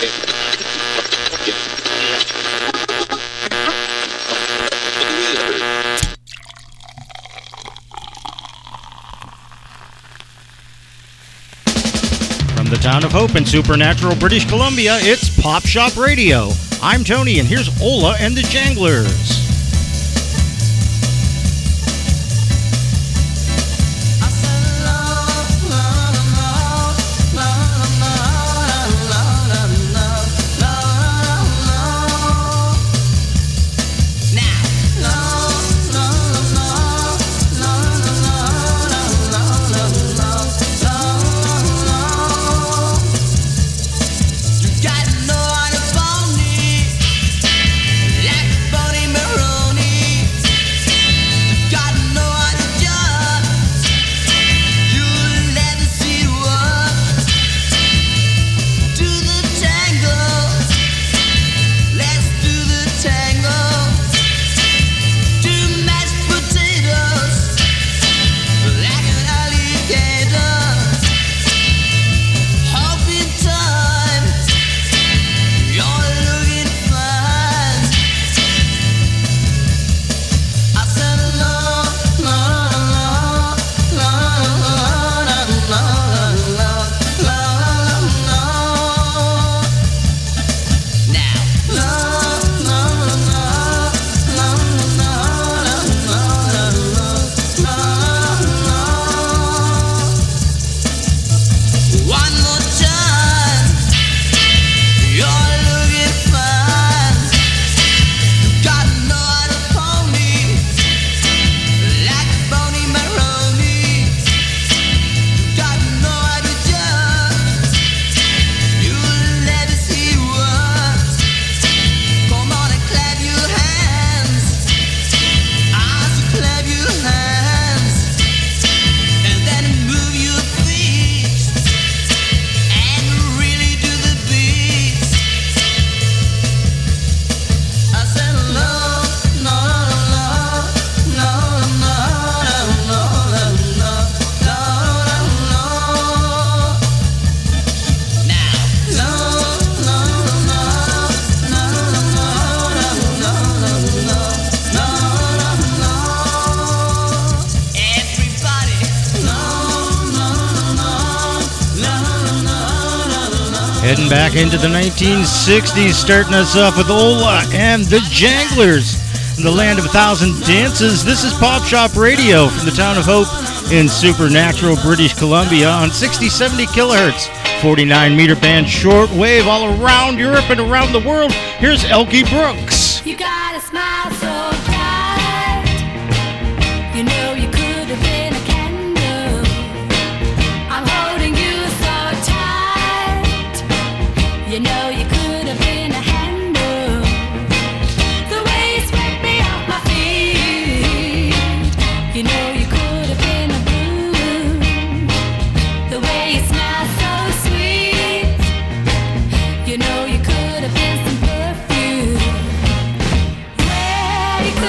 From the town of Hope in Supernatural, British Columbia, it's Pop Shop Radio. I'm Tony, and here's Ola and the Janglers. Heading back into the 1960s, starting us off with Ola and the Janglers. In the land of 1,000 dances, this is Pop Shop Radio from the town of Hope in Supernatural, British Columbia on 60-70 kilohertz, 49-meter band shortwave all around Europe and around the world. Here's Elkie Brooks. You got a smile so bright, you know you could have been a candle. I'm holding you so tight, you know you could have been a handle. The way you swept me off my feet, you know you could have been a bloom. The way you smell so sweet, you know you could have been some perfume. Where you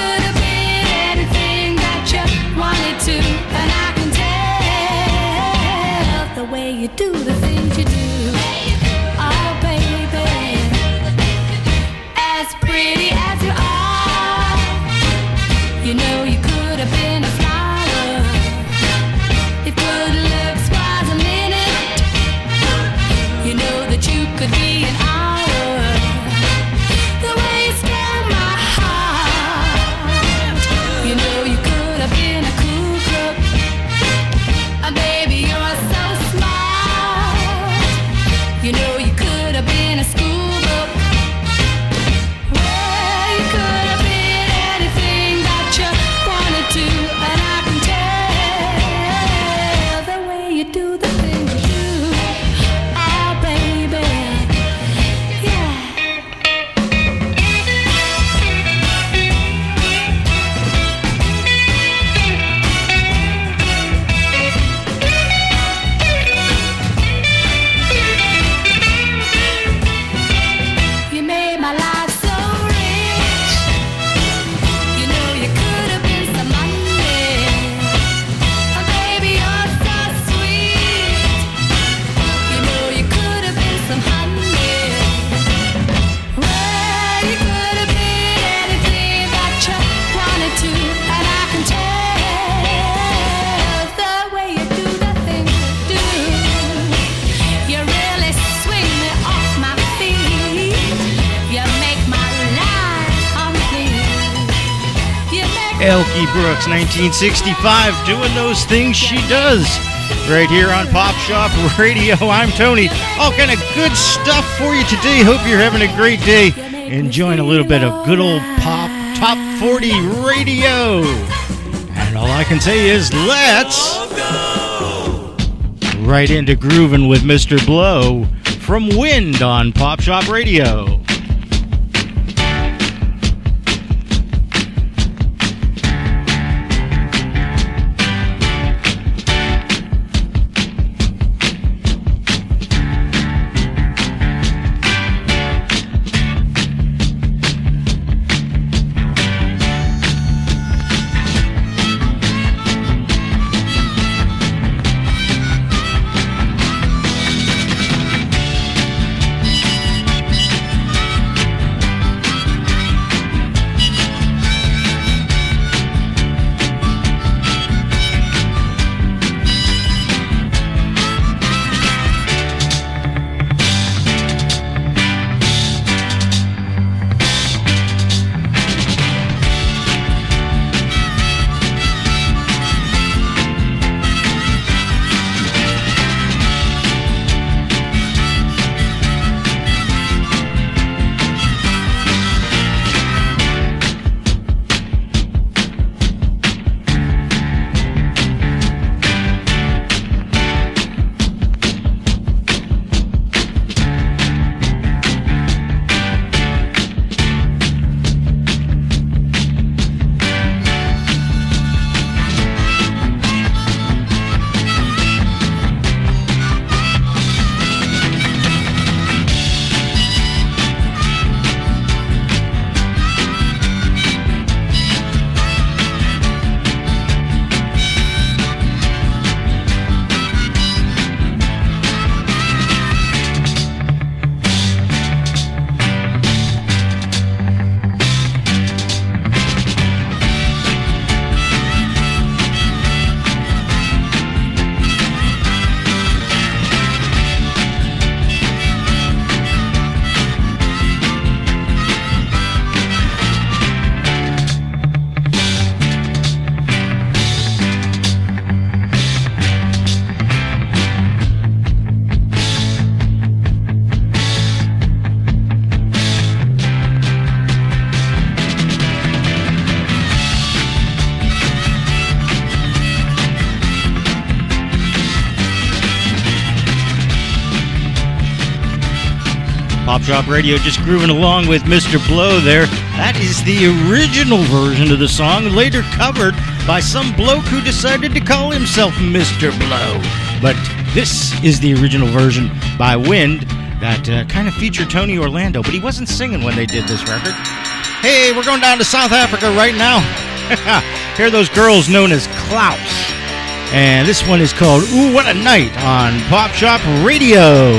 Elkie Brooks, 1965, doing those things she does. Right here on Pop Shop Radio. I'm Tony. All kind of good stuff for you today. Hope you're having a great day. Enjoying a little bit of good old pop top 40 radio. And all I can say is let's right into grooving with Mr. Blow from Wind on Pop Shop Radio. Pop Shop Radio just grooving along with Mr. Blow there. That is the original version of the song, later covered by some bloke who decided to call himself Mr. Blow. But this is the original version by Wind that kind of featured Tony Orlando, but he wasn't singing when they did this record. Hey, we're going down to South Africa right now. Here are those girls known as Klaus. And this one is called Ooh, What a Night on Pop Shop Radio.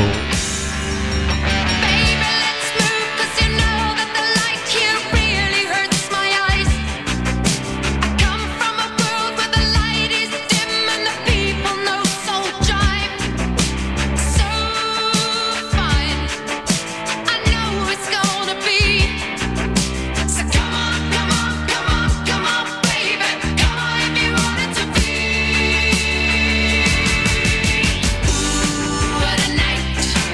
What a night.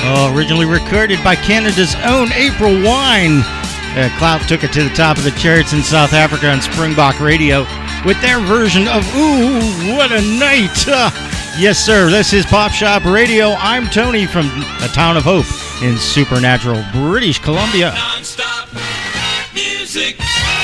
Originally recorded by Canada's own April Wine. Clout took it to the top of the charts in South Africa on Springbok Radio with their version of Ooh, What a Night. Yes, sir, this is Pop Shop Radio. I'm Tony from the town of Hope in Supernatural, British Columbia. Non-stop music.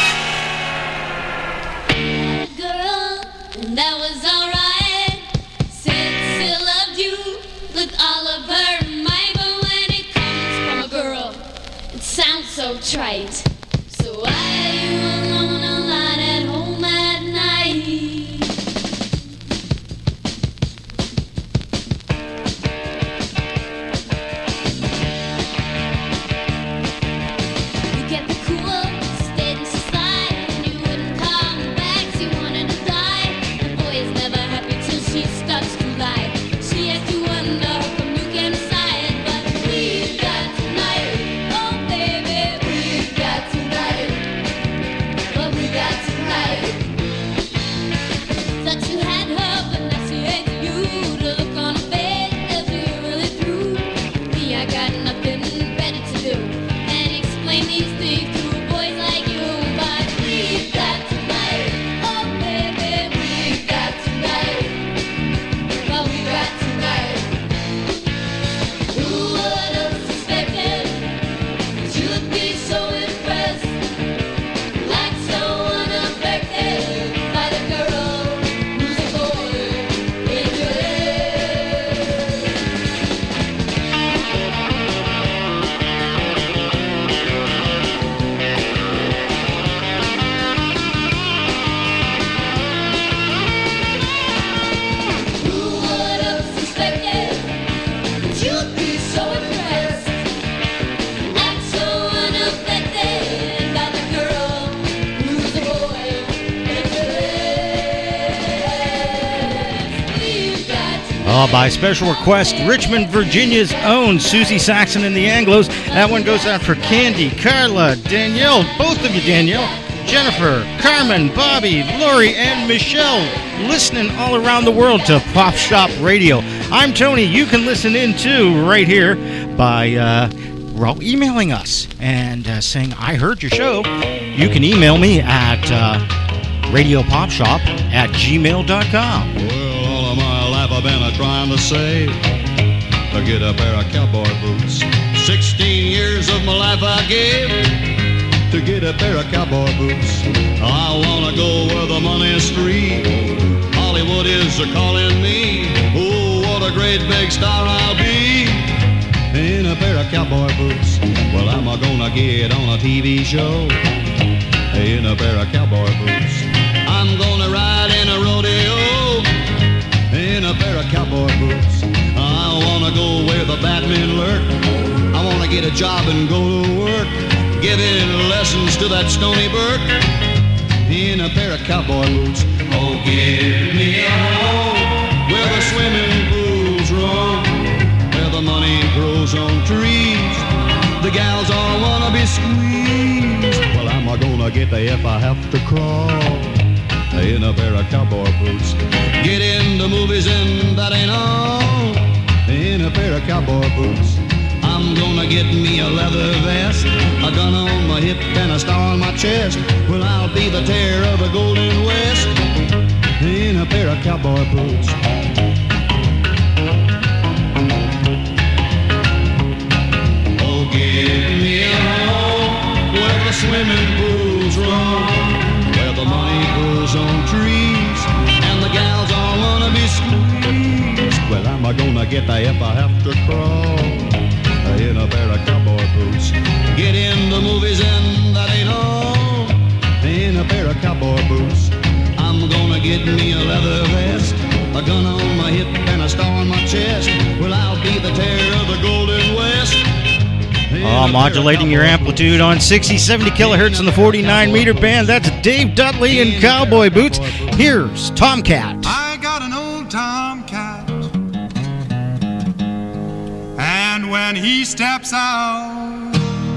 Girl, that was alright. Said she loved you with all of her might, but when it comes from a girl, it sounds so trite. So why are you alone alone at home at night? You get the cool, stayed in society, and you wouldn't come back. She wanted to die. The boy is never happy till she starts to lie. She has to wonder how come you came aside, but we've got tonight. Oh baby, we've got tonight. But we got tonight. Thought you had her, but now she hates you. The look on her face tells me you're really through. Me, I got nothing better to do than explain these things to boys like you. But we've got tonight. Oh baby, we've got tonight. But we got tonight. Who would have suspected that you'd be so impressed, like so unaffected by the girl who's a boy in your head? Who would have suspected that you'd be so impressed, like so unaffected by the girl who's a boy in your head? We've got By special request, Richmond, Virginia's own Susie Saxon and the Anglos. That one goes out for Candy, Carla, Danielle, both of you, Danielle, Jennifer, Carmen, Bobby, Lori, and Michelle, listening all around the world to Pop Shop Radio. I'm Tony. You can listen in too right here by emailing us and saying, I heard your show. You can email me at radiopopshop@gmail.com. Well, all of my life I've been trying to save to get a pair of cowboy boots. 16 years of my life I gave to get a pair of cowboy boots. I wanna go where the money's free. Hollywood is calling me. Oh, what a great big star I'll be in a pair of cowboy boots. Well, I'm gonna get on a TV show in a pair of cowboy boots. I'm gonna ride in a rodeo in a pair of cowboy boots. I wanna go where the Batmen lurk. I wanna get a job and go to work, giving lessons to that Stony Burke in a pair of cowboy boots. Oh, give me a home where the swimming pools roam, where the money grows on trees. The gals all wanna be squeezed. Well, I'm gonna get there if I have to crawl in a pair of cowboy boots. Get in the movies and that ain't all in a pair of cowboy boots. I'm gonna get me a leather vest, a gun on my hip and a star on my chest. Well, I'll be the terror of the Golden West in a pair of cowboy boots. Oh, give me a home where the swimming pools roam, where the money grows on trees, and the gals all wanna be squeezed. Well, I'm gonna get there if I have to crawl in a pair of cowboy boots. Get in the movies and that ain't all in a pair of cowboy boots. I'm gonna get me a leather vest, a gun on my hip and a star on my chest. Well, I'll be the terror of the Golden West. Modulating your amplitude on 60, 70 kilohertz in the 49 meter band. That's Dave Dudley in cowboy boots. Here's Tomcat. I got an old Tomcat, and when he steps out,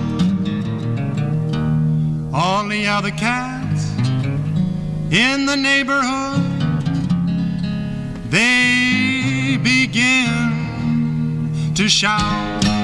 all the other cats in the neighborhood, they begin to shout.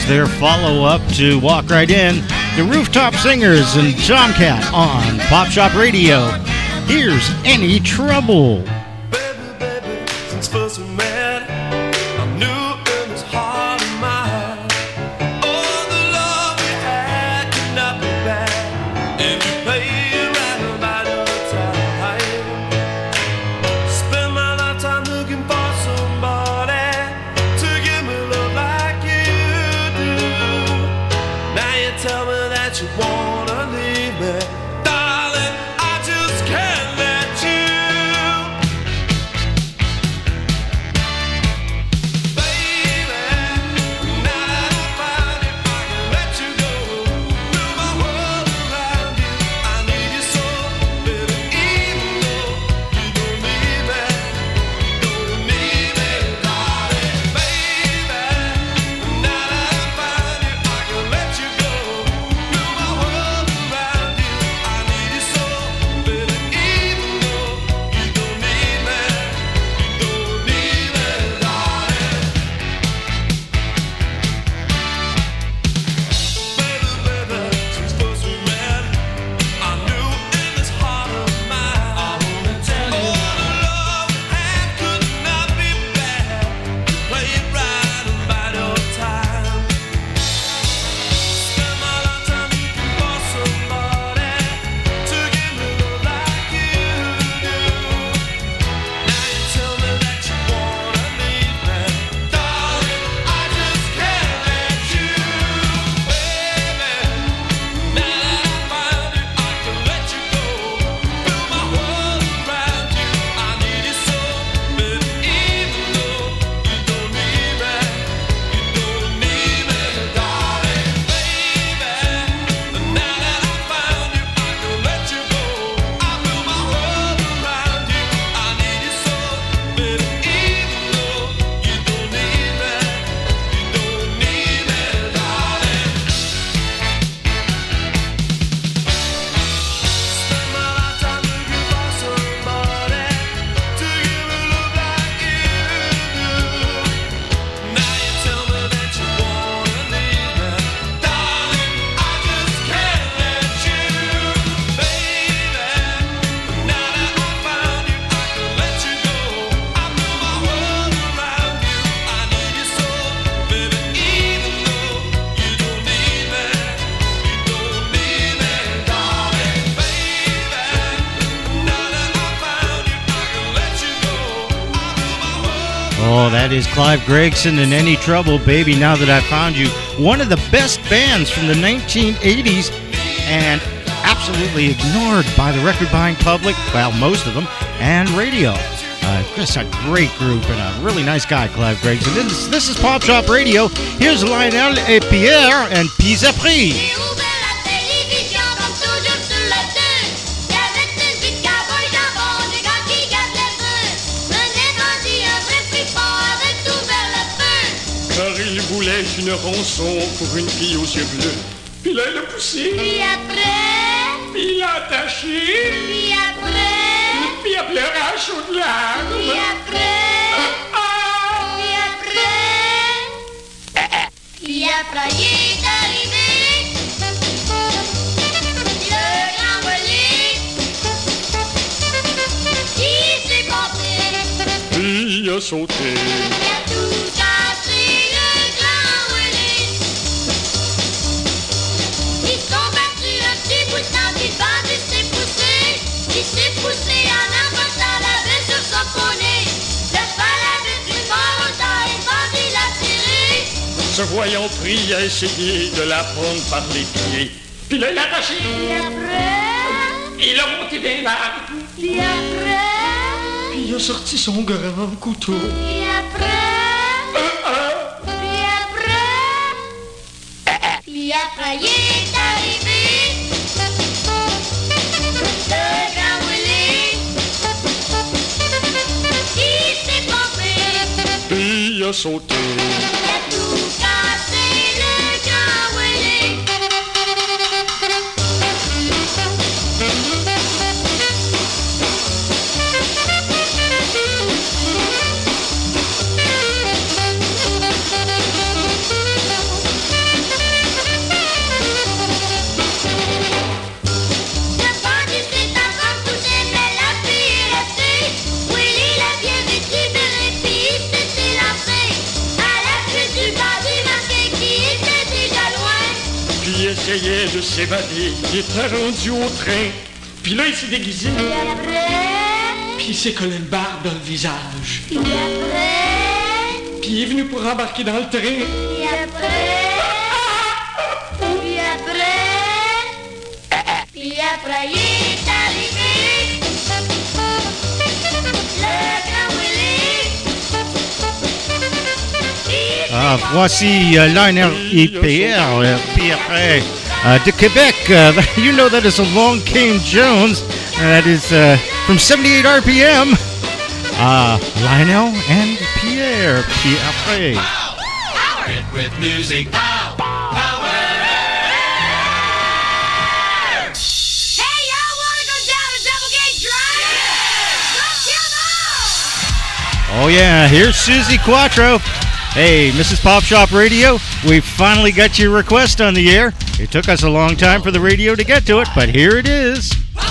was their follow-up to Walk Right In. The Rooftop Singers and Tomcat on Pop Shop Radio. Here's Any Trouble. Baby, baby, since first we met, I knew in this heart of mine, oh, the love we had could not be bad if you play it right by the time. Spend my lifetime looking for somebody to give me love like you do. Now you tell me that you wanna leave me, darling, I just can't let you. Oh, that is Clive Gregson and Any Trouble, Baby, Now That I Found You. One of the best bands from the 1980s and absolutely ignored by the record-buying public, well, most of them, and radio. Just a great group and a really nice guy, Clive Gregson. This is Pop Shop Radio. Here's Lionel et Pierre and Puis Après. J'ai ouvert la télévision comme toujours sur le 2. Y'avait une petite cowboy jambon, des gars qui gardent le feu. Venait grandi un vrai fripon avec tout vers le feu. Car il voulait une rançon pour une fille aux yeux bleus. Puis là, il a poussé, Puis après, puis il a attaché, puis après, puis il a pleuré à chaudes puis larmes. après, Ah! puis après il est arrivé le grand volé. Il s'est porté, Puis il a sauté, il a tout cassé le grand volé. Ils sont battus un petit bout de temps, puis le bandit s'est poussé. Il s'est poussé en emportant la baie sur son poney. Le cheval avait pris fort au temps et le bandit l'a tiré. se voyant pris, il a essayé de la prendre par les pieds. Puis là, il a attaché, Puis après, il a monté des arbres, puis après, puis il a sorti son grand couteau. puis après, puis après, puis après, il est arrivé le grand Willy. Il s'est pompé, Puis il a sauté, il a tout cassé le grand Willy. essayait de s'évader. Il était rendu au train. Puis là, il s'est déguisé. Et après, Puis il s'est collé une barbe dans le visage. puis après, Puis il est venu pour embarquer dans le train. puis après, puis après, puis après, il est arrivé. Le grand Willy. Voici Lionel et Pierre, de Quebec. You know that is along came Jones. That is from 78 RPM. Lionel and Pierre. Pierre. Power it with music. Power. Hey, y'all wanna go down to Double Gate Drive? Come on! Oh yeah, here's Susie Quattro. Hey, Mrs. Pop Shop Radio, we finally got your request on the air. It took us a long time for the radio to get to it, but here it is.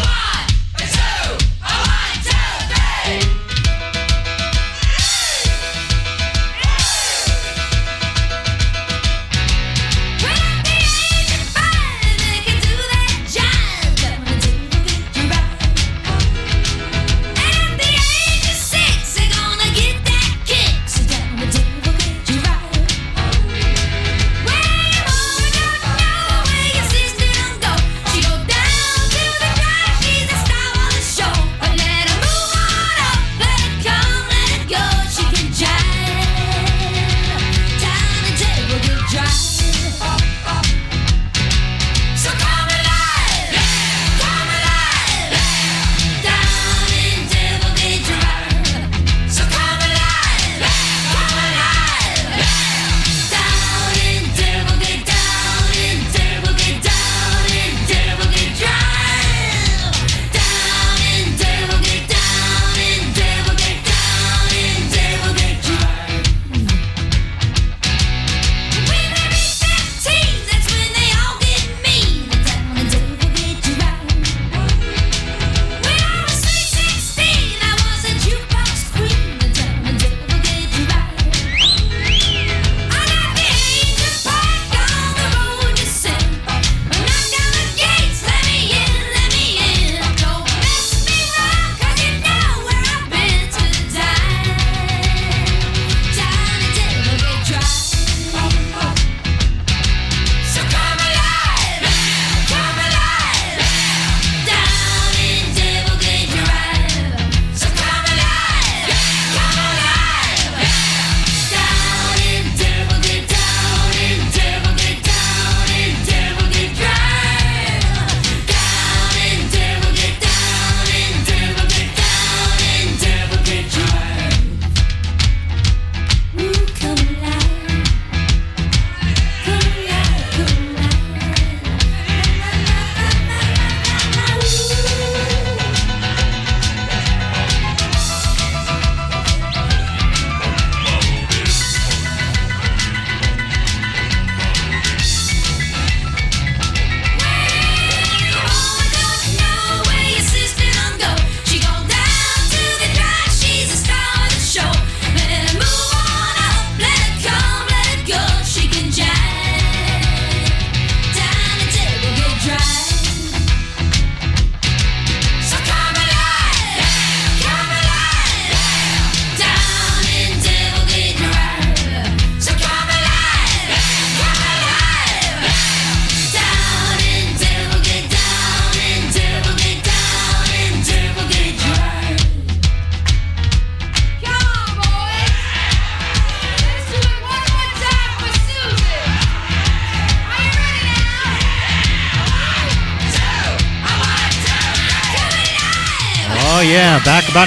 Yeah, back about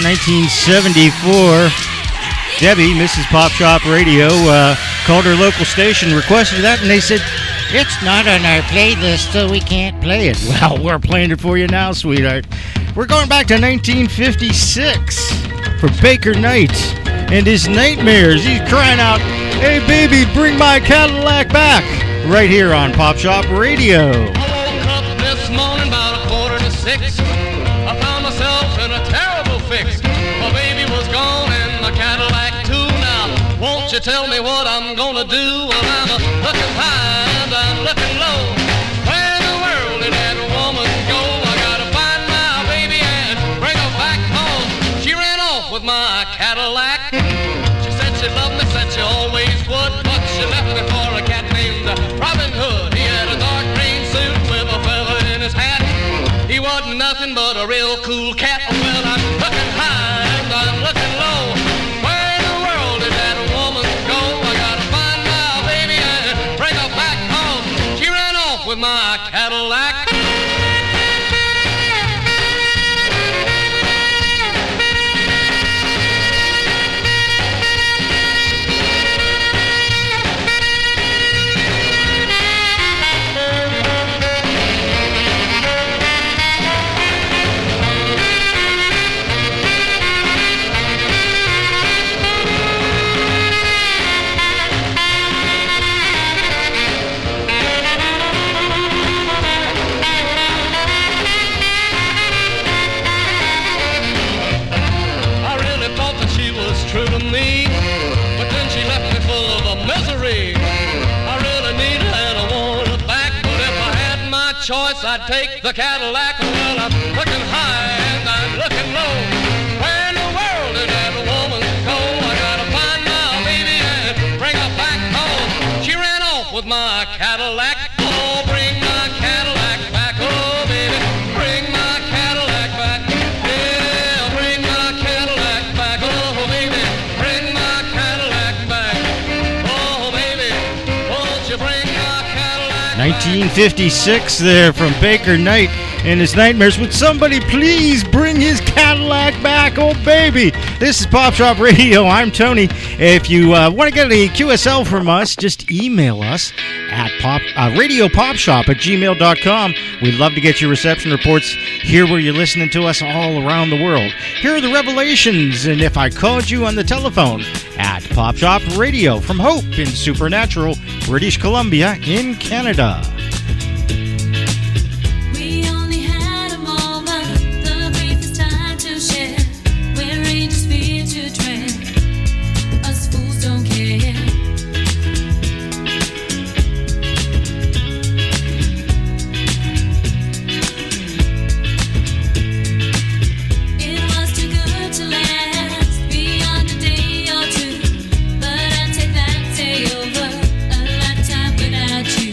1974, Debbie, Mrs. Pop Shop Radio, called her local station, requested that, and they said, it's not on our playlist, so we can't play it. Well, we're playing it for you now, sweetheart. We're going back to 1956 for Baker Knight and his Nightmares. He's crying out, hey, baby, bring my Cadillac back, right here on Pop Shop Radio. I woke up this morning about 5:45. I found myself in a terrible fix. My baby was gone and my Cadillac too. Now, won't you tell me what I'm gonna do? Well, I'm looking high and I'm looking low. Well, with my Cadillac. She said she loved me, said she always would, but she left me for a cat named Robin Hood. He had a dark green suit with a feather in his hat. He wasn't nothing but a real cool cat. Well, I'm looking high and I'm looking low. Where in the world did that woman go? I gotta find my baby and bring her back home. She ran off with my Cadillac. True to me, but then she left me full of a misery. I really need her and I want her back, but if I had my choice, I'd take the Cadillac. Well, I'm looking high and I'm looking low. Where in the world did that woman go? I gotta find my baby and bring her back home. She ran off with my Cadillac. Oh, bring my Cadillac back, oh baby, bring my Cadillac back. Yeah, bring my Cadillac back, oh baby. 1956 there from Baker Knight and his Nightmares. Would somebody please bring his Cadillac back, oh baby? This is Pop Shop Radio. I'm Tony. If you want to get a QSL from us, just email us at radiopopshop@gmail.com. We'd love to get your reception reports here where you're listening to us all around the world. Here are the revelations, and if I called you on the telephone at Pop Shop Radio from Hope in Supernatural, British Columbia in Canada. We only had a moment, the briefest time to share, where angels fear to tread, us fools don't care. It was too good to last beyond a day or two, but I'd take that day over a lifetime without you.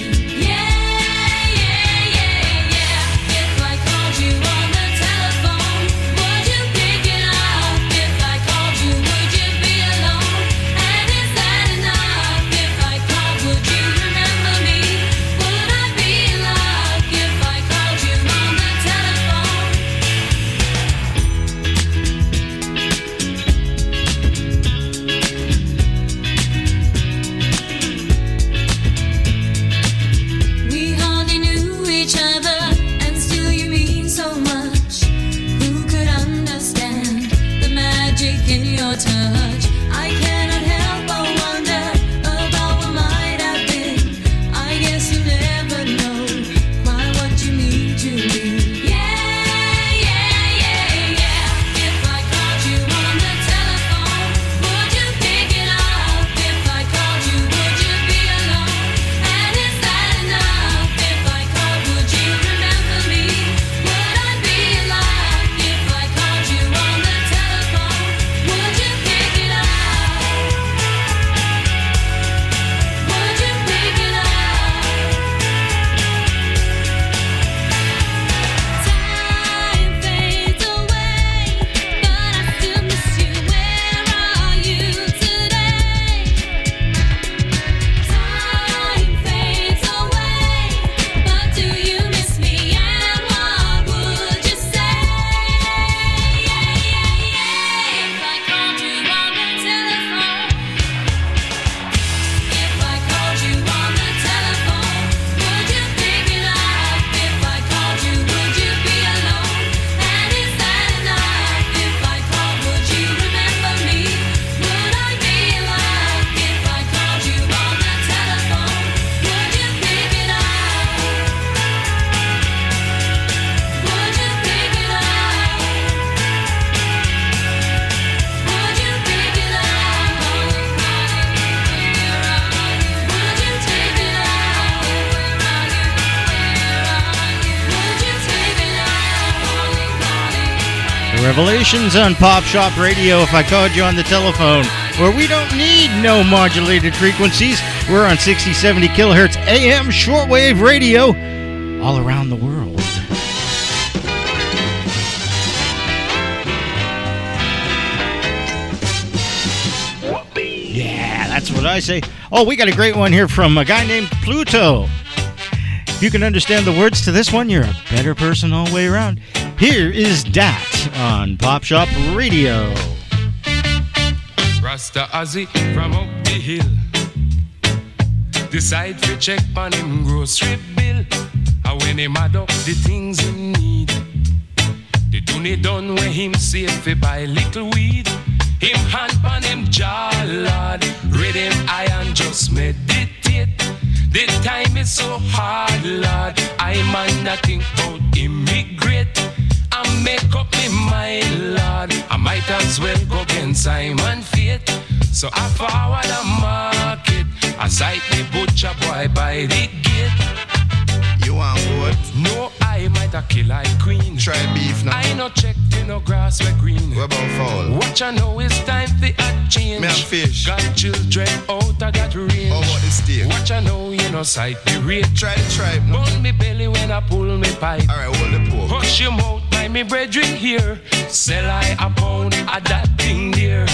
If I called you on the telephone, would you pick it up? If I called you, would you be alone? And is that enough? If I called, would you remember me? Would I be in luck if I called you on the telephone? We hardly knew each other, and still you mean so much. Who could understand the magic in your touch? I cannot help but wonder about what might have been. I guess you never know quite what you mean to me. If I called you on the telephone, would you pick it up? If I called you, would you be alone? And is that enough? If I called, would you remember me? Would I be in luck? If I called you on the telephone, would you pick it up? Revelations on Pop Shop Radio. If I called you on the telephone, where we don't need no modulated frequencies, we're on 60-70 kilohertz AM shortwave radio all around the world. Yeah, that's what I say. Oh, we got a great one here from a guy named Pluto. If you can understand the words to this one, you're a better person all the way around. Here is Dat on Pop Shop Radio. Rasta Ozzy from up the hill decide to check on him grocery bill. And when him add up the things him need, the donny done where him save fi buy little weed. Him hand on him jaw, Lord, read him eye and just meditate. The time is so hard, Lord, I'm on nothing but immigrate. I make up my mind, Lord, I might as well go against Simon Fate. So I forward the market, I sight the butcher boy by the gate. You want what? No, I might a kill like queen. Try beef now. I no check to no grass where green. What about fowl? Watch I know it's time for a change. Me and fish. Got children out of that range. How about the steak? Watch I know you no sight the rate. Try the tribe now. Burn me belly when I pull me pipe. Alright, hold the pork. Hush your mouth, buy me brethren here. Sell I a pound of that thing there.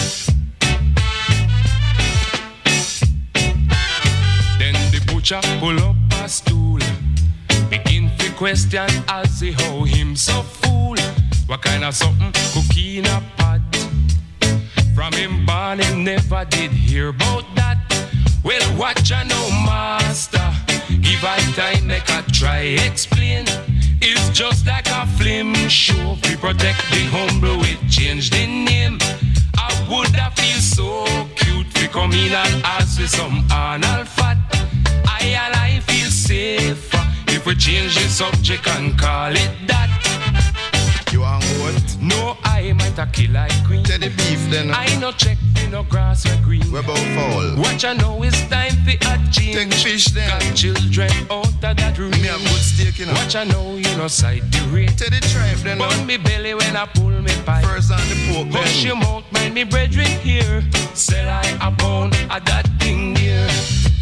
Then the butcher pull up a stool, begin to question Ozzy how him so fool. What kind of something cooking a pot? From him born him never did hear about that. Well, watch I know master, give I time make I try explain. It's just like a film show. We protect the humble, we change the name. I would have feel so cute we come in and ask with some anal fat. I feel safer if we change the subject and call it that. You want what? No, I might a kill like queen. Tell the beef then. I no check in no grass or green. What about fowl? Watch I know it's time for a change. Take fish then. Got children out of that room. Me have good steak, you know. Watch I know you no sight the rate. Tell the tribe then. Burn me belly when I pull me pipe. First on the pork then. Hush your mouth, mind me brethren here. Sell I a pound of that thing there.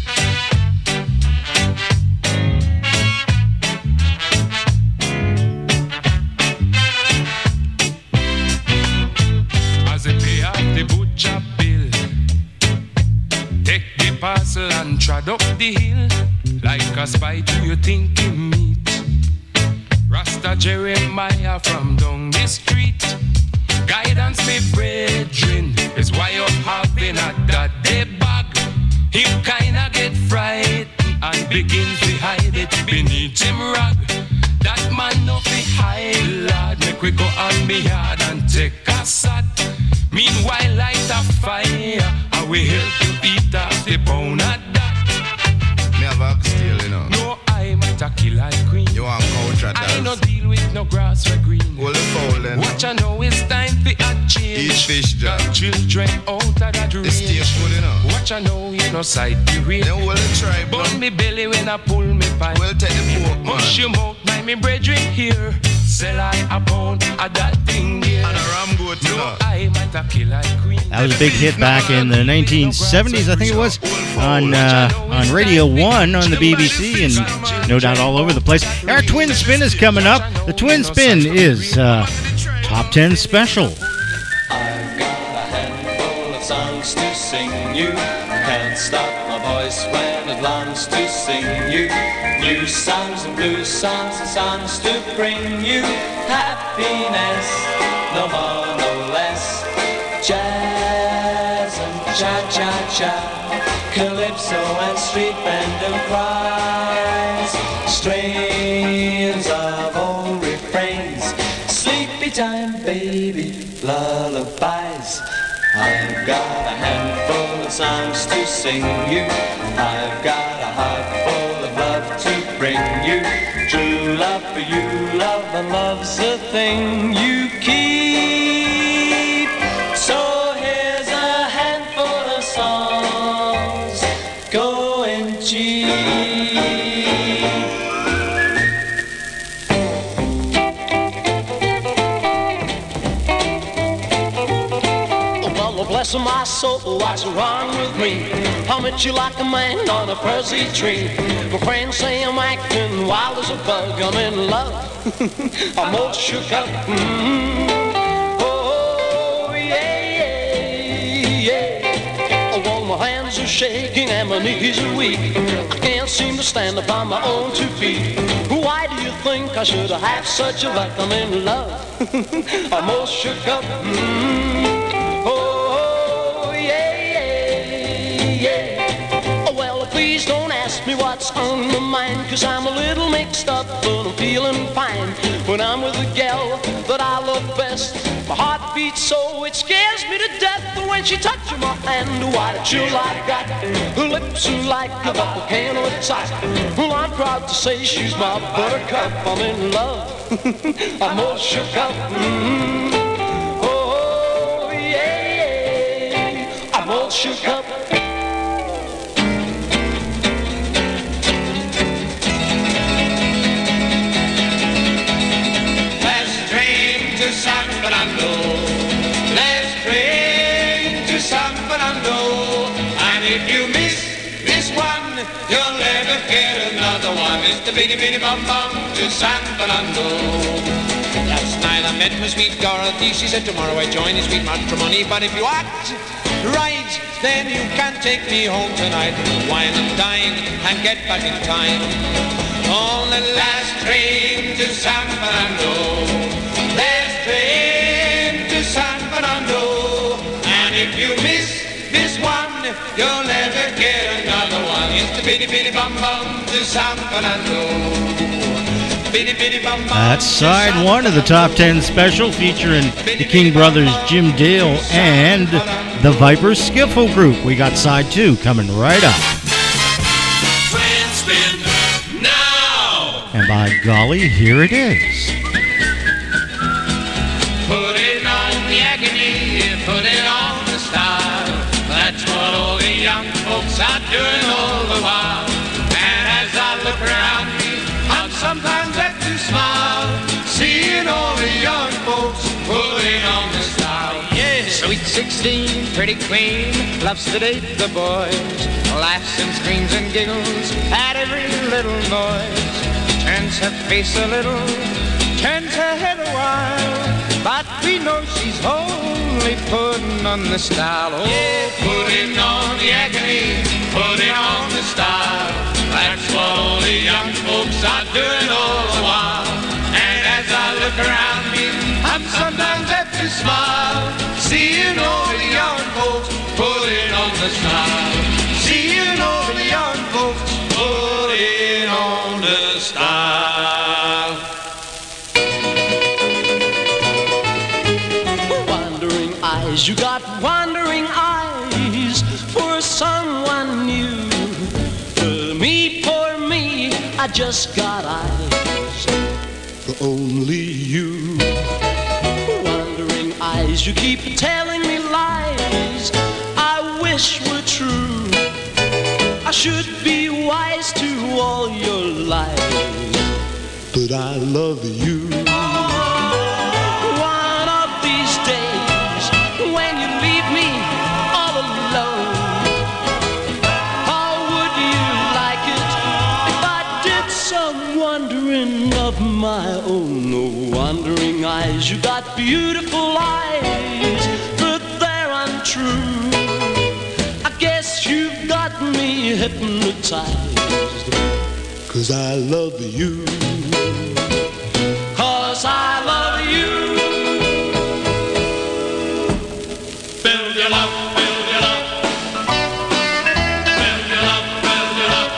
The butcher bill, take the parcel and trod up the hill. Like a spy to your thinking meat. Rasta Jeremiah from down the street. Guidance me brethren is why you're having a that day bag. Him kinda get frightened and begins to hide it beneath him rag. That man no fi hide, lad. Make we go on me yard and take a sat. Meanwhile, light a fire, I will help you eat off the pound of that. Me have a steel, you know. No, I might a kill like queen. You want couch at I no deal with no grass or green. Hold the fowl then. Watch I know it's time for a change. Eat fish, Jack. Got children out of that range. The steak good, you know. Watch I know you no sight the rate. Then hold the tribe Burn now. me belly when I pull me pipe. Well, take the pork, man. Hush your mouth, mind me brethren here. Sell I a pound of that thing there. And a ram goat, you No, know. I might a kill like queen. That was a big hit back in the 1970s, I think it was, on Radio 1 on the BBC, and no doubt all over the place. Our Twin Spin is coming up. The Twin Spin is Top 10 Special. I've got a handful of songs to sing you. Can't stop my voice when it longs to sing you. New songs and blues songs and songs to bring you happiness, no more, no less. Jazz and cha-cha-cha, calypso and street band and cries, strains of old refrains, sleepy time baby lullabies. I've got a handful of songs to sing you. I've got a heart full of love to bring you. True love for you, love and love's the thing you keep. So here's a handful of songs going cheap. bless my soul, what's wrong with me? I met you like a man on a Percy tree. My friends say I'm acting wild as a bug. I'm in love. I'm all shook up. Oh, yeah, yeah, yeah. Oh, well, my hands are shaking and my knees are weak. I can't seem to stand up on my own 2 feet. Why do you think I should have such a luck? I'm in love. I'm all shook up. Oh, yeah, yeah, yeah. Oh, well, please don't ask me what's on my mind, 'cause I'm a little mixed up, but I'm feeling fine. When I'm with a gal that I love best, my heart beats so it scares me to death. But when she touches my hand, what a chill I've got. Her lips are like a volcano at top. Well, I'm proud to say she's my buttercup. I'm in love. I'm all shook up. Oh, yeah, I'm all shook up. San Fernando, let's train to San Fernando. And if you miss this one, you'll never get another one. It's the bitty bitty bum bum to San Fernando. Last night I met my sweet Dorothy. She said tomorrow I join his sweet matrimony. But if you act right, then you can take me home tonight. Wine and dine and get back in time. On the last train to San Fernando. Let's train to San Fernando. And if you miss this one, you'll never get another one. It's the bitty bitty bum bum to San Fernando. Bitty bitty bum bum. That's side one of the top 10 special featuring the King Brothers, Jim Dale, and the Vipers Skiffle Group. We got side two coming right up. Spin now. And by golly, here it is. Put it on the agony, put it on the style. That's what all the young folks are doing all the while. And as I look around me, I'm sometimes apt to smile, seeing all the young folks putting on the style. Yeah, sweet 16, pretty queen, loves to date the boys, laughs and screams and giggles at every little noise. Turns her face a little, turns her head a while, but we know she's only putting on the style. Oh, yeah, putting on the agony, putting on the style. That's what all the young folks are doing all the while. And as I look around me, I'm sometimes apt to smile, seeing all the young folks putting on the style. Seeing all the young folks putting on the style. Wandering eyes, you got wandering eyes for someone new. For me, I just got eyes for only you. Wandering eyes, you keep telling me lies I wish were true. I should be wise to all your lies, but I love you. One of these days, when you leave me all alone, how would you like it if I did some wandering of my own? Oh, wandering eyes, you got beautiful eyes, but they're untrue. I guess you've got me hypnotized, 'cause I love you. 'Cause I love you. Build your love, build your love. Build your love, build your love.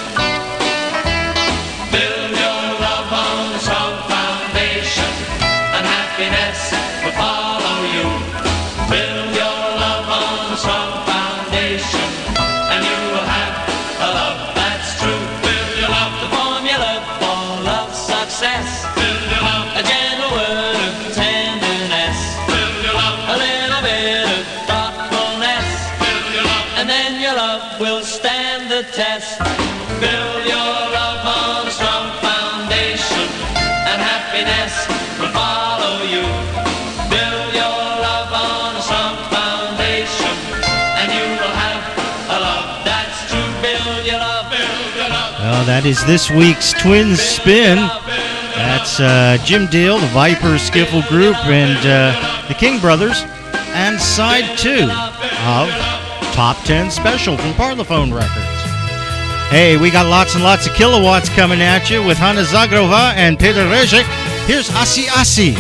Build your love on a strong foundation, and happiness will follow you. Build your love on a strong foundation, and you will have a love that's true. Build your love, the formula for love's success. Build your love, a gentle word of tenderness. Build your love, a little bit of thoughtfulness. Build your love, and then your love will stand the test. Build your love on a strong foundation, and happiness will follow you. Build your love on a strong foundation. That is this week's Twin Spin. That's Jim Dale, the Viper Skiffle Group, and the King Brothers, and side 2 of Top 10 Special from Parlophone Records. Hey, we got lots and lots of kilowatts coming at you with Hanna Zagrova and Peter Rezek. Here's Asi Asi.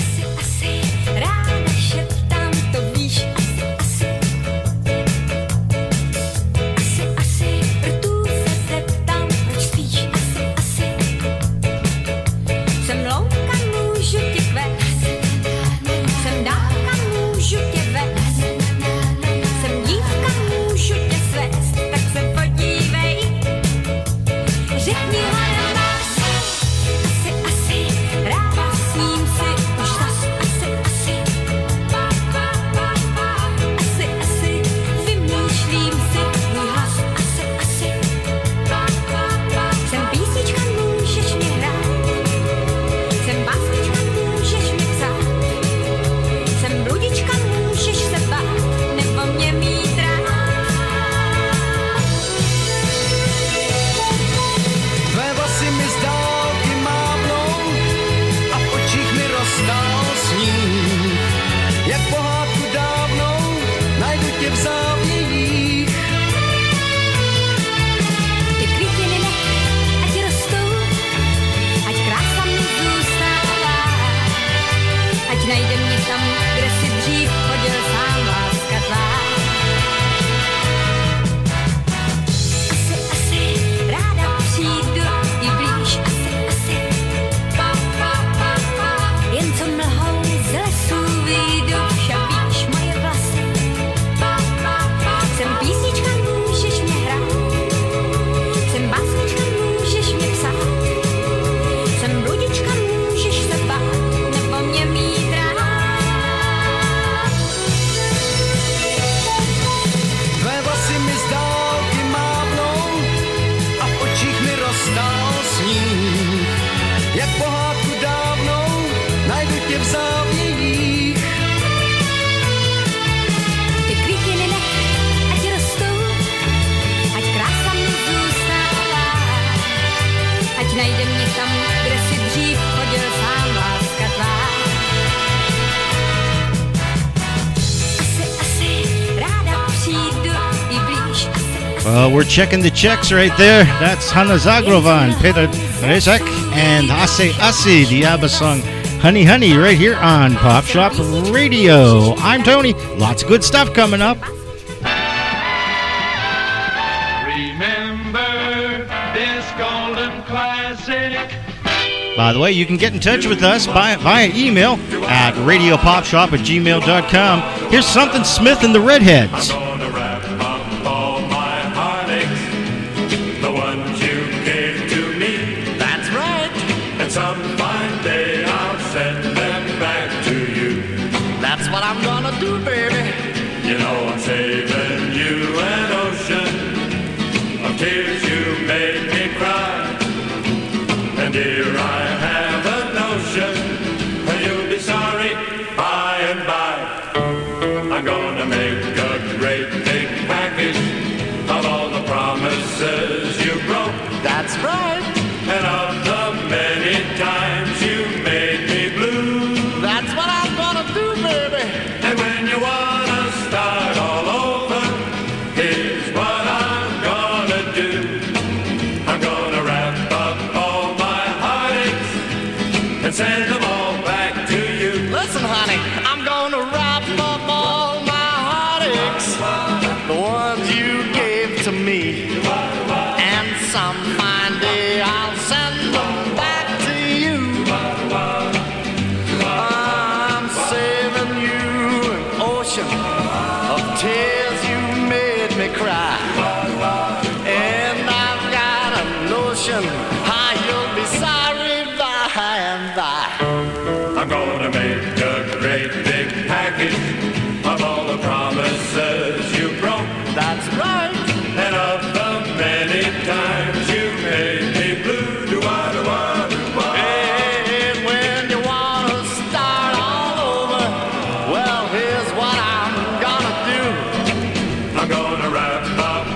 We're checking the checks right there. That's Hanna Zagrova and Peter Rezek and Asi Asi, the ABBA song Honey Honey, right here on Pop Shop Radio. I'm Tony. Lots of good stuff coming up. Remember this golden classic. By the way, you can get in touch with us via email at radiopopshop@gmail.com. Here's Something Smith and the Redheads. Some fine day I'll send them back to you. That's what I'm gonna do, baby. You know I'm saving you an ocean of tears. You made me cry. And dear, I have a notion you'll be sorry by and by. I'm gonna make a great big package of all the promises you broke. That's right. And of the many times you made me blue. That's what I'm gonna do, baby. And when you wanna start all over, here's what I'm gonna do. I'm gonna wrap up all my heartaches and send them all back to you. Listen, honey, I'm gonna wrap up all my heartaches, the ones you gave to me. And some fine day I'll send them back to you. I'm saving you an ocean of tears. You made me cry. And I've got a notion how you'll be sorry by and by. I'm gonna make a great big package of all the promises you broke. That's right. And of the many times you made me blue. And when you wanna start all over, well, here's what I'm gonna do. I'm gonna wrap up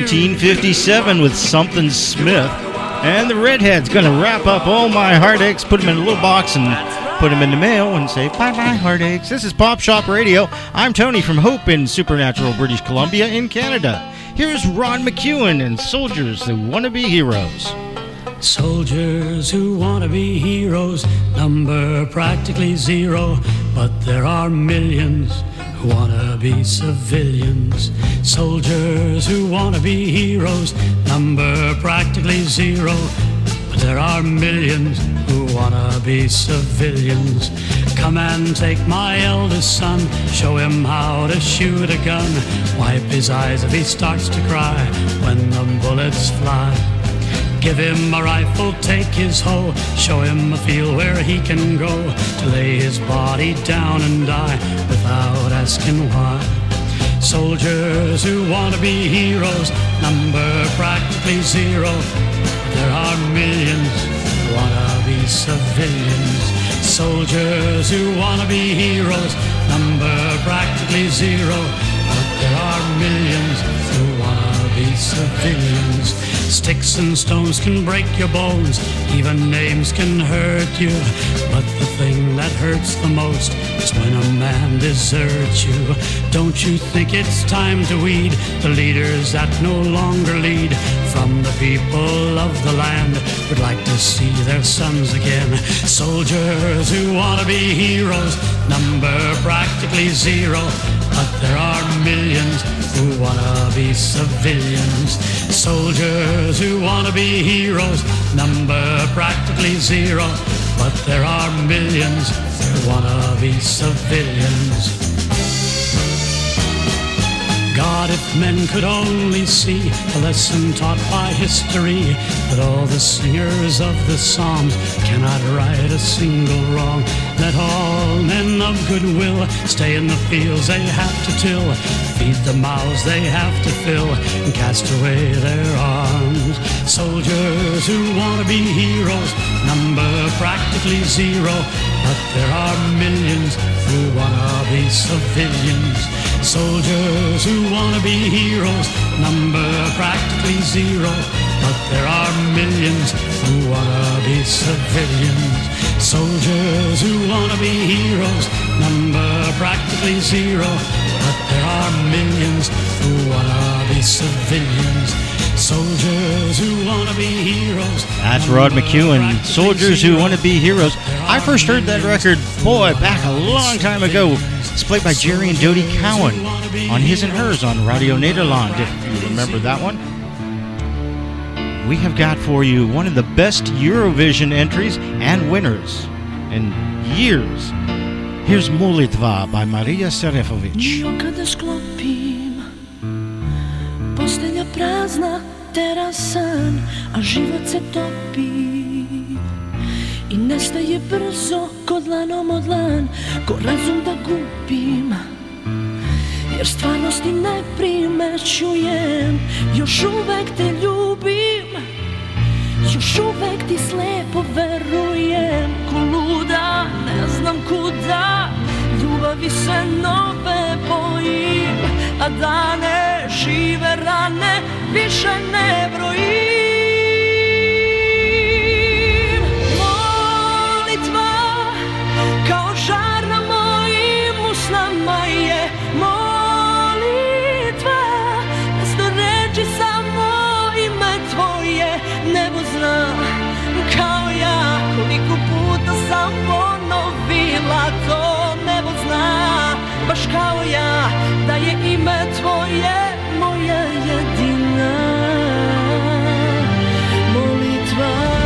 1957 with Something Smith. And the Redheads going to wrap up all my heartaches, put them in a little box and put them in the mail and say, bye-bye, heartaches. This is Pop Shop Radio. I'm Tony from Hope in Supernatural, British Columbia in Canada. Here's Rod McEwen and Soldiers Who Want to Be Heroes. Soldiers who want to be heroes, number practically zero, but there are millions who want to be civilians. Soldiers who want to be heroes, number practically zero, but there are millions who want to be civilians. Come and take my eldest son, show him how to shoot a gun, wipe his eyes if he starts to cry when the bullets fly. Give him a rifle, take his hoe, show him a field where he can go to lay his body down and die without asking why. Soldiers who want to be heroes, number practically zero. There are millions who want to be civilians. Soldiers who want to be heroes, number practically zero. But there are millions who want to be civilians. Sticks and stones can break your bones, even names can hurt you, but the thing that hurts the most is when a man deserts you. Don't you think it's time to weed the leaders that no longer lead? From the people of the land would like to see their sons again. Soldiers who want to be heroes, number practically zero, but there are millions who want to be civilians. Soldiers who want to be heroes, number practically zero, but there are millions who want to be civilians. God, if men could only see the lesson taught by history, that all the singers of the Psalms cannot right a single wrong. Let all men of goodwill stay in the fields they have to till, feed the mouths they have to fill, and cast away their arms. Soldiers who want to be heroes, number practically zero, but there are millions who want to be civilians. Soldiers who want to be heroes, number practically zero, but there are millions who want to be civilians. Soldiers who want to be heroes, number practically zero, but there are millions who want to be civilians. Soldiers who want to be heroes. That's Rod McEwen, Soldiers Who Want to Be Heroes. I first heard that record, boy, back a long time ago. It's played by Jerry and Dodie Cowan on His and Hers on Radio Nederland, if you remember that one. We have got for you one of the best Eurovision entries and winners in years. Here's Molitva by Marija Serefović. Io kada sklopim, postelja prazna, terasan, a život se topi i nestaje brzo ko dlanom od dlan, ko razum da gubim, jer stvarnosti ne primećujem. Još uvek te ljubim, još uvek ti slepo verujem, ko luda ne znam kuda, ljubavi se nove bojim, a dane žive rane više ne brojim. Molitva kao žar na mojim usnama je molitva, mesto reči samo ime tvoje. Nebo zna kao ja koliko puta sam ponovila to. Nebo zna baš kao ja da je ime tvoje moja jedina molitva.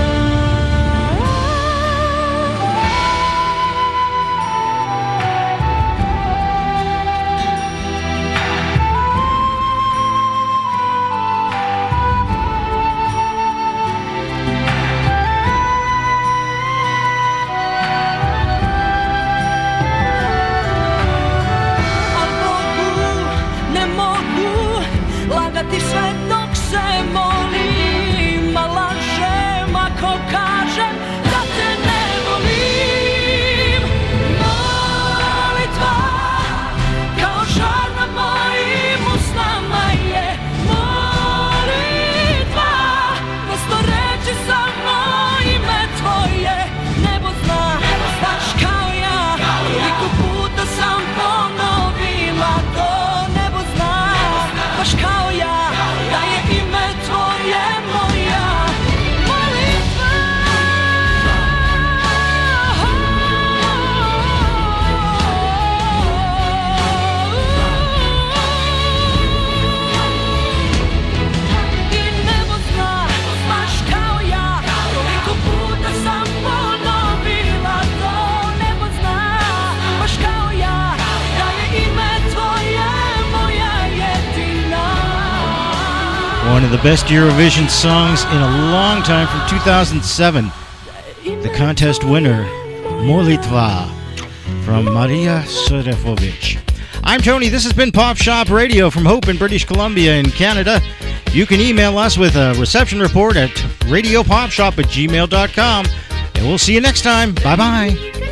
One of the best Eurovision songs in a long time from 2007. The contest winner, Molitva, from Maria Serefovic. I'm Tony. This has been Pop Shop Radio from Hope in British Columbia in Canada. You can email us with a reception report at radiopopshop@gmail.com. And we'll see you next time. Bye-bye.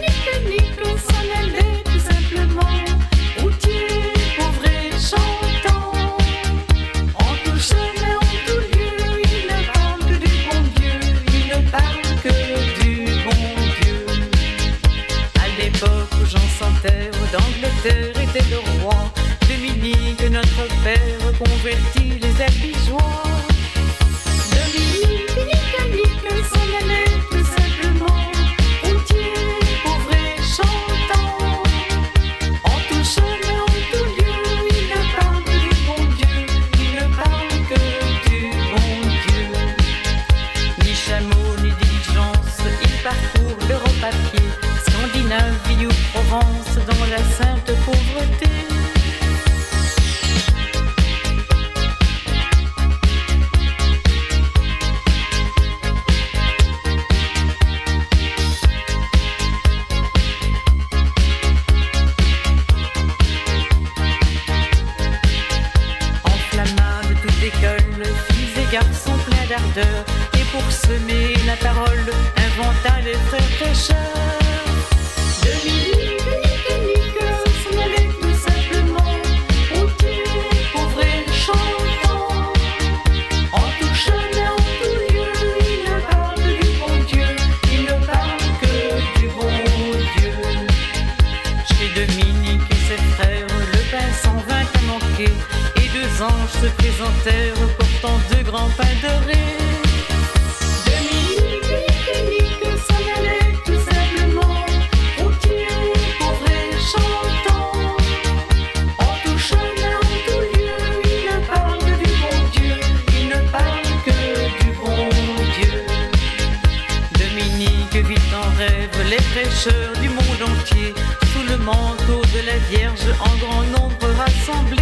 D'Angleterre était le roi, Dominique, notre père, convertit les albigeois. Dominique, Nique, s'en allait tout simplement, routier, pauvre et chantant. En tout chemin, en tout lieu, il ne parle que du bon Dieu, il ne parle que du bon Dieu. Ni chameau, ni diligence, il parcourt l'Europe à pied, Scandinavie ou Provence, dans la sainte pauvreté. Enflamma de toute école, filles et garçons pleins d'ardeur, et pour semer la parole, inventa les frères prêcheurs. Dominique, Nique, s'en allait tout simplement, routier, pauvre et chantant. En tout chemin, en tout lieu, il ne parle que du bon Dieu, il ne parle que du bon Dieu. Chez Dominique et ses frères, le pain s'en vint à manquer, et deux anges se présentèrent portant deux grands pains dorés. Dominique, Nique, s'en allait tout simplement, routier, pauvre et chantant. En tout chemin, en tout lieu, il ne parle que du bon Dieu, il ne parle que du bon Dieu. Dominique vit en rêve les prêcheurs du monde entier, sous le manteau de la Vierge en grand nombre rassemblés.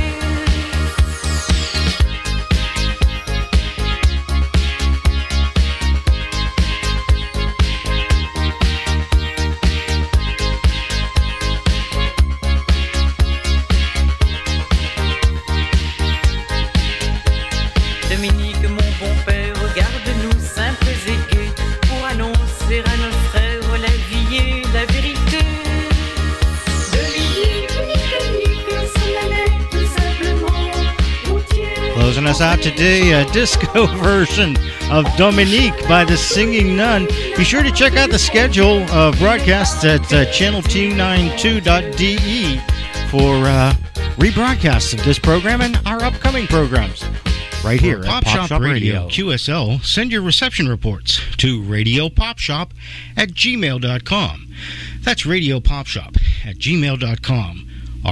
Dominique, mon bon père, regarde-nous simples et gais, pour annoncer à nos frères la vie et la vérité. Dominique, Nique, s'en allait tout simplement, routier. Closing us out today, a disco version of Dominique by the Singing Nun. Be sure to check out the schedule of broadcasts at channelT92.de for rebroadcasts of this program and our upcoming programs. Right here at Pop Shop Radio. QSL, send your reception reports to radiopopshop@gmail.com. That's radiopopshop@gmail.com.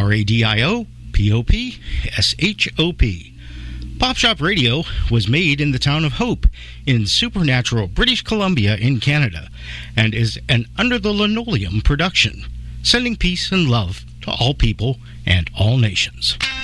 RADIOPOPSHOP. Pop Shop Radio was made in the town of Hope in Supernatural, British Columbia in Canada, and is an Under the Linoleum production, sending peace and love to all people and all nations.